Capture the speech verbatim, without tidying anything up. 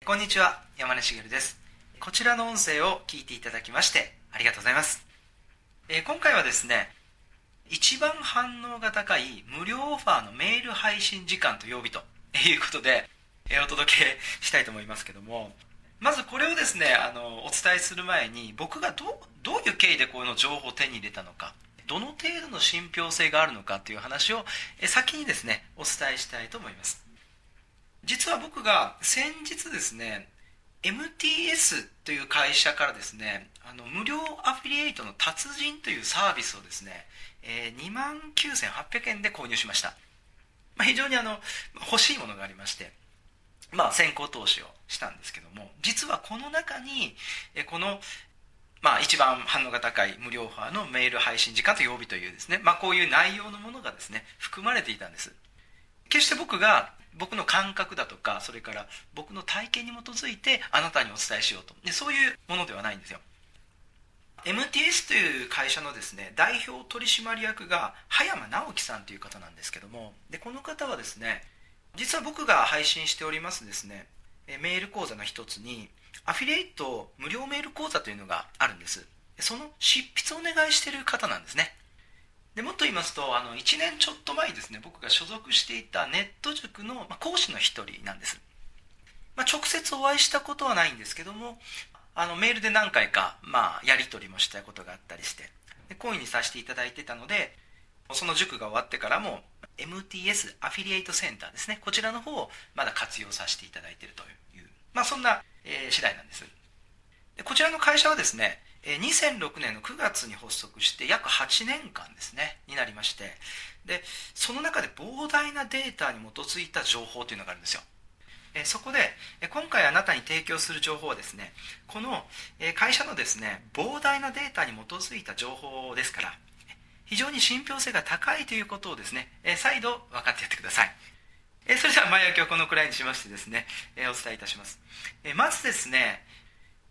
こんにちは、山根茂です。こちらの音声を聞いていただきましてありがとうございます。えー、今回はですね、一番反応が高い無料オファーのメール配信時間と曜日ということで、えー、お届けしたいと思いますけども、まずこれをですね、あのお伝えする前に、僕がどう、どういう経緯でこの情報を手に入れたのか、どの程度の信憑性があるのかという話を先にですね、お伝えしたいと思います。実は僕が先日ですね、エムティーエス という会社からですね、あの無料アフィリエイトの達人というサービスをですね、えー、にまんきゅうせんはっぴゃくえんで購入しました。まあ、非常にあの欲しいものがありまして、まあ、先行投資をしたんですけども、実はこの中にえこの、まあ、一番反応が高い無料オファーのメール配信時間と曜日というですね、まあ、こういう内容のものがですね含まれていたんです。決して僕が僕の感覚だとか、それから僕の体験に基づいてあなたにお伝えしようと、でそういうものではないんですよ。 エムティーエス という会社のですね代表取締役が葉山直樹さんという方なんですけども、でこの方はですね、実は僕が配信しておりますですねメール講座の一つにアフィリエイト無料メール講座というのがあるんです。その執筆をお願いしている方なんですね。でもっと言いますと、あのいちねんちょっと前にですね、僕が所属していたネット塾の講師の一人なんです。まあ、直接お会いしたことはないんですけども、あのメールで何回か、まあ、やり取りもしたことがあったりして、で講義にさせていただいてたので、その塾が終わってからも エムティーエス アフィリエイトセンターですね、こちらの方をまだ活用させていただいているという、まあ、そんな、えー、次第なんです。でこちらの会社はですね、にせんろくねんのくがつに発足して約はちねんかんですねになりまして、でその中で膨大なデータに基づいた情報というのがあるんですよ。そこで今回あなたに提供する情報はですね、この会社のですね膨大なデータに基づいた情報ですから、非常に信憑性が高いということをですね再度分かってやってください。それでは前置きをこのくらいにしましてですねお伝えいたします。まずですね、